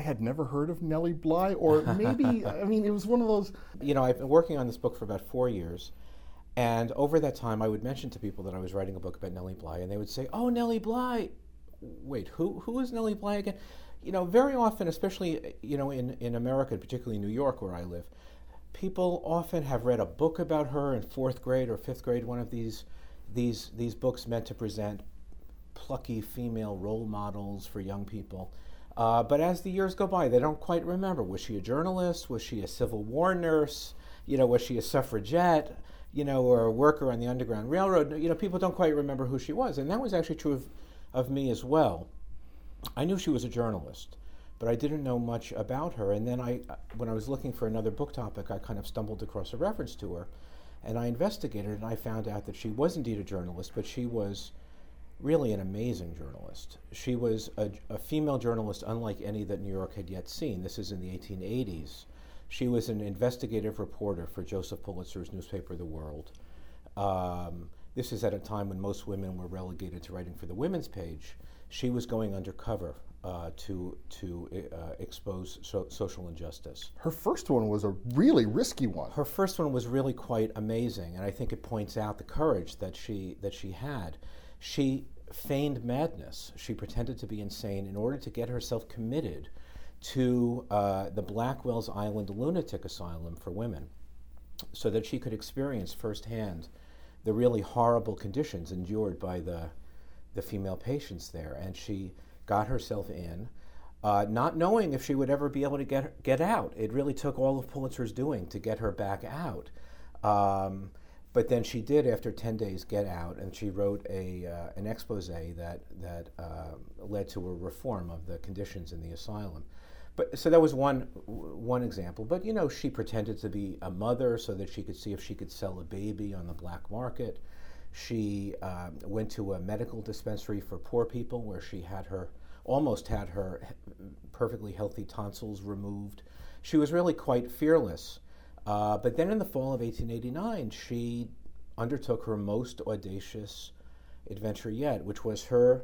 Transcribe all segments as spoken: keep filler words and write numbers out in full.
had never heard of Nellie Bly, or maybe, I mean, it was one of those... You know, I've been working on this book for about four years, and over that time I would mention to people that I was writing a book about Nellie Bly, and they would say, oh, Nellie Bly, wait, who who is Nellie Bly again? You know, very often, especially, you know, in, in America, particularly New York where I live, people often have read a book about her in fourth grade or fifth grade, one of these these these books meant to present plucky female role models for young people. Uh, but as the years go by, they don't quite remember. Was she a journalist? Was she a Civil War nurse? You know, was she a suffragette? You know, or a worker on the Underground Railroad? You know, people don't quite remember who she was. And that was actually true of, of me as well. I knew she was a journalist, but I didn't know much about her. And then I, when I was looking for another book topic, I kind of stumbled across a reference to her. And I investigated, and I found out that she was indeed a journalist, but she was really an amazing journalist. She was a, a female journalist unlike any that New York had yet seen. This is in the eighteen eighties. She was an investigative reporter for Joseph Pulitzer's newspaper, The World. Um, this is at a time when most women were relegated to writing for the women's page. She was going undercover uh, to to uh, expose so, social injustice. Her first one was a really risky one. Her first one was really quite amazing, and I think it points out the courage that she that she had. She feigned madness. She pretended to be insane in order to get herself committed to uh, the Blackwell's Island lunatic asylum for women, so that she could experience firsthand the really horrible conditions endured by the the female patients there. And she got herself in, uh, not knowing if she would ever be able to get get out. It really took all of Pulitzer's doing to get her back out. Um, But then she did, after ten days, get out, and she wrote a uh, an expose that that uh, led to a reform of the conditions in the asylum. But so that was one one example. But you know, she pretended to be a mother so that she could see if she could sell a baby on the black market. She uh, went to a medical dispensary for poor people where she had her almost had her perfectly healthy tonsils removed. She was really quite fearless. Uh, but then in the fall of eighteen eighty-nine, she undertook her most audacious adventure yet, which was her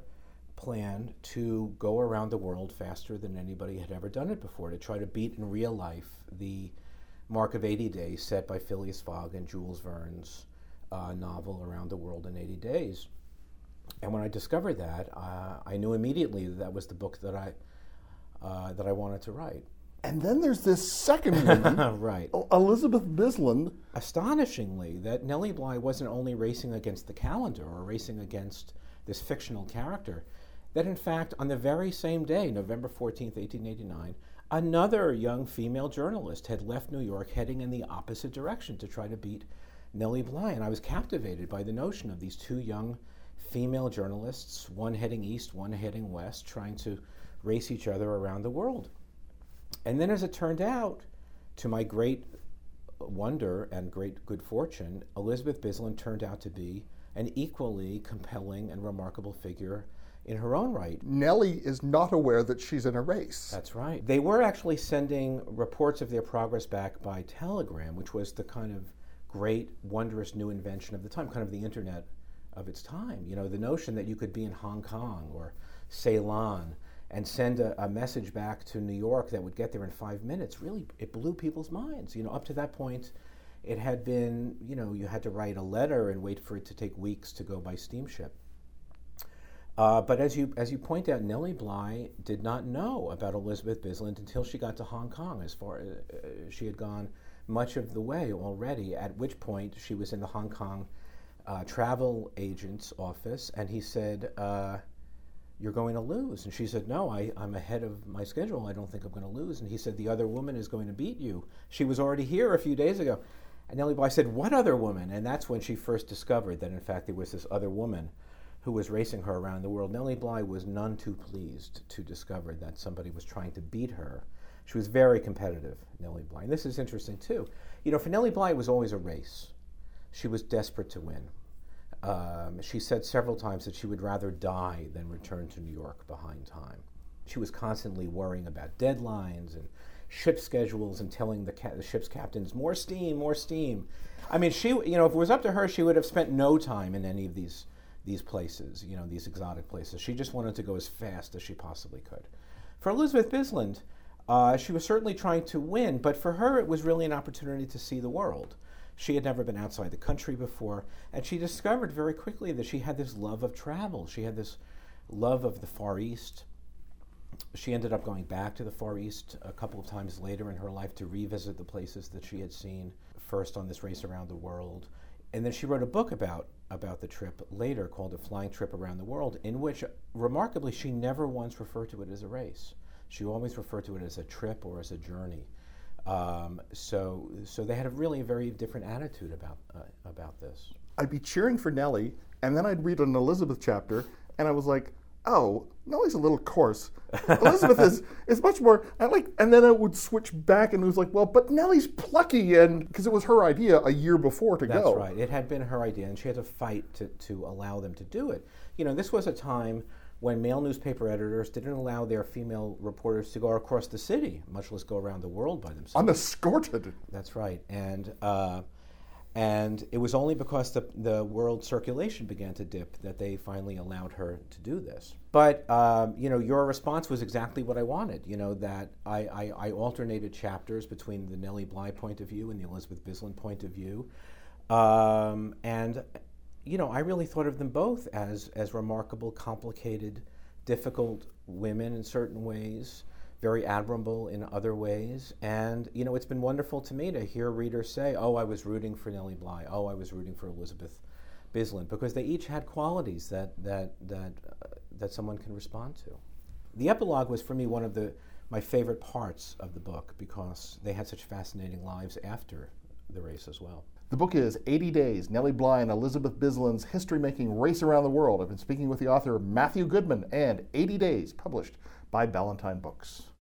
plan to go around the world faster than anybody had ever done it before, to try to beat in real life the mark of eighty days set by Phileas Fogg and Jules Verne's uh, novel Around the World in eighty days. And when I discovered that, uh, I knew immediately that, that was the book that I uh, that I wanted to write. And then there's this second woman, right. Elizabeth Bisland. Astonishingly, that Nellie Bly wasn't only racing against the calendar or racing against this fictional character, that in fact, on the very same day, November fourteenth, eighteen eighty-nine, another young female journalist had left New York heading in the opposite direction to try to beat Nellie Bly. And I was captivated by the notion of these two young female journalists, one heading east, one heading west, trying to race each other around the world. And then, as it turned out, to my great wonder and great good fortune, Elizabeth Bisland turned out to be an equally compelling and remarkable figure in her own right. Nellie is not aware that she's in a race. That's right. They were actually sending reports of their progress back by telegram, which was the kind of great, wondrous new invention of the time, kind of the internet of its time. You know, the notion that you could be in Hong Kong or Ceylon and send a, a message back to New York that would get there in five minutes, really, it blew people's minds. You know, up to that point, it had been, you know, you had to write a letter and wait for it to take weeks to go by steamship. Uh, but as you as you point out, Nellie Bly did not know about Elizabeth Bisland until she got to Hong Kong. As far as uh, she had gone much of the way already, at which point she was in the Hong Kong uh, travel agent's office, and he said, uh, you're going to lose. And she said, no, I, I'm ahead of my schedule. I don't think I'm going to lose. And he said, the other woman is going to beat you. She was already here a few days ago. And Nellie Bly said, what other woman? And that's when she first discovered that, in fact, there was this other woman who was racing her around the world. Nellie Bly was none too pleased to discover that somebody was trying to beat her. She was very competitive, Nellie Bly. And this is interesting, too. You know, for Nellie Bly, it was always a race. She was desperate to win. Um, she said several times that she would rather die than return to New York behind time. She was constantly worrying about deadlines and ship schedules and telling the, ca- the ship's captains, more steam, more steam. I mean, she, you know, if it was up to her, she would have spent no time in any of these these places, you know, these exotic places. She just wanted to go as fast as she possibly could. For Elizabeth Bisland, Uh, she was certainly trying to win, but for her it was really an opportunity to see the world. She had never been outside the country before, and she discovered very quickly that she had this love of travel. She had this love of the Far East. She ended up going back to the Far East a couple of times later in her life to revisit the places that she had seen, first on this race around the world. And then she wrote a book about, about the trip later called A Flying Trip Around the World, in which, remarkably, she never once referred to it as a race. She always referred to it as a trip or as a journey. Um, so, so they had a really very different attitude about uh, about this. I'd be cheering for Nellie, and then I'd read an Elizabeth chapter, and I was like, "Oh, Nellie's a little coarse. Elizabeth is is much more." I like, and then I would switch back, and it was like, "Well, but Nellie's plucky," and because it was her idea a year before to That's go. That's right. It had been her idea, and she had to fight to to allow them to do it. You know, this was a time when male newspaper editors didn't allow their female reporters to go across the city, much less go around the world by themselves. Unescorted. That's right. And uh, and it was only because the, the world circulation began to dip that they finally allowed her to do this. But, um, you know, your response was exactly what I wanted, you know, that I, I, I alternated chapters between the Nellie Bly point of view and the Elizabeth Bisland point of view. Um, and you know, I really thought of them both as, as remarkable, complicated, difficult women in certain ways, very admirable in other ways. And, you know, it's been wonderful to me to hear readers say, oh, I was rooting for Nellie Bly, oh, I was rooting for Elizabeth Bisland, because they each had qualities that, that, that, uh, that someone can respond to. The epilogue was, for me, one of the, my favorite parts of the book, because they had such fascinating lives after the race as well. The book is eighty days, Nellie Bly and Elizabeth Bisland's history-making race around the world. I've been speaking with the author Matthew Goodman, and eighty days, published by Ballantine Books.